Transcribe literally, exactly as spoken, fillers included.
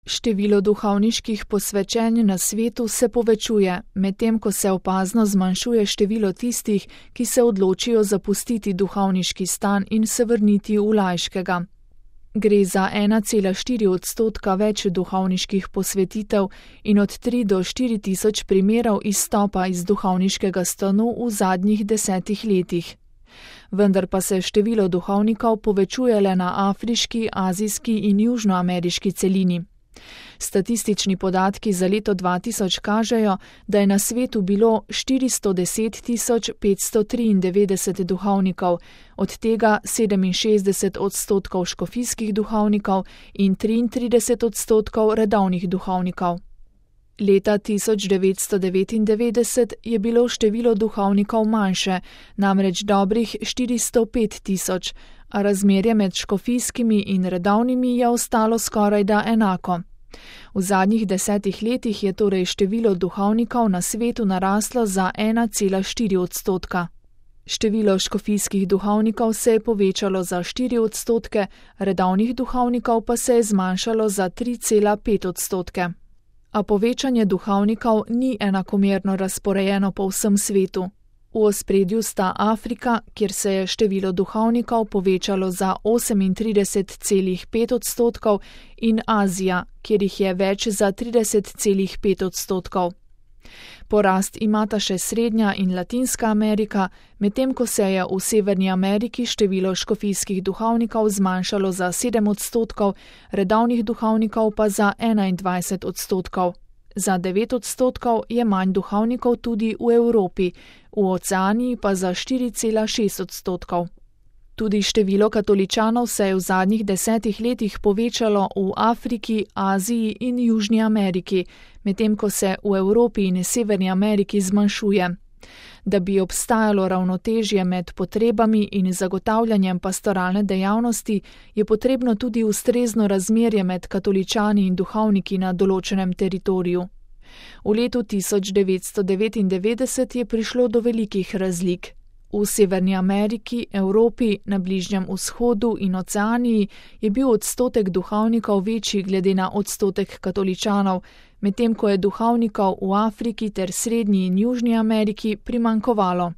Število duhovniških posvečenj na svetu se povečuje, medtem ko se opazno zmanjšuje število tistih, ki se odločijo zapustiti duhovniški stan in se vrniti v laiškega. Gre za ena cela štiri odstotka več duhovniških posvetitev in od tri do štiri tisoč primerov izstopa iz duhovniškega stanu v zadnjih desetih letih. Vendar pa se število duhovnikov povečuje le na afriški, azijski in južnoameriški celini. Statistični podatki za leto dva tisoč kažejo, da je na svetu bilo štiristo deset tisoč petsto triindevetdeset duhovnikov, od tega sedeminšestdeset odstotkov škofijskih duhovnikov in triintrideset odstotkov redovnih duhovnikov. Leta tisoč devetsto devetindevetdeset je bilo število duhovnikov manjše, namreč dobrih štiristo pet tisoč, a razmerje med škofijskimi in redovnimi je ostalo skorajda enako. V zadnjih desetih letih je torej število duhovnikov na svetu naraslo za ena cela štiri odstotka. Število škofijskih duhovnikov se je povečalo za štiri odstotke, redovnih duhovnikov pa se je zmanjšalo za tri cela pet odstotke. A povečanje duhovnikov ni enakomerno razporejeno po vsem svetu. V ospredju sta Afrika, kjer se je število duhovnikov povečalo za osemintrideset celih pet odstotkov, in Azija, kjer jih je več za trideset celih pet odstotkov. Porast imata še Srednja in Latinska Amerika, medtem ko se je v Severni Ameriki število škofijskih duhovnikov zmanjšalo za sedem odstotkov, redovnih duhovnikov pa za enaindvajset odstotkov. Za devet odstotkov je manj duhovnikov tudi v Evropi, v Oceaniji pa za štiri cela šest odstotkov. Tudi število katoličanov se je v zadnjih desetih letih povečalo v Afriki, Aziji in Južni Ameriki, medtem ko se v Evropi in Severni Ameriki zmanjšuje. Da bi obstajalo ravnotežje med potrebami in zagotavljanjem pastoralne dejavnosti, je potrebno tudi ustrezno razmerje med katoličani in duhovniki na določenem teritoriju. V letu tisoč devetsto devetindevetdeset je prišlo do velikih razlik. V Severni Ameriki, Evropi, na Bližnjem vzhodu in Oceaniji je bil odstotek duhovnikov večji glede na odstotek katoličanov, medtem ko je duhovnikov v Afriki ter Srednji in Južni Ameriki primanjkovalo.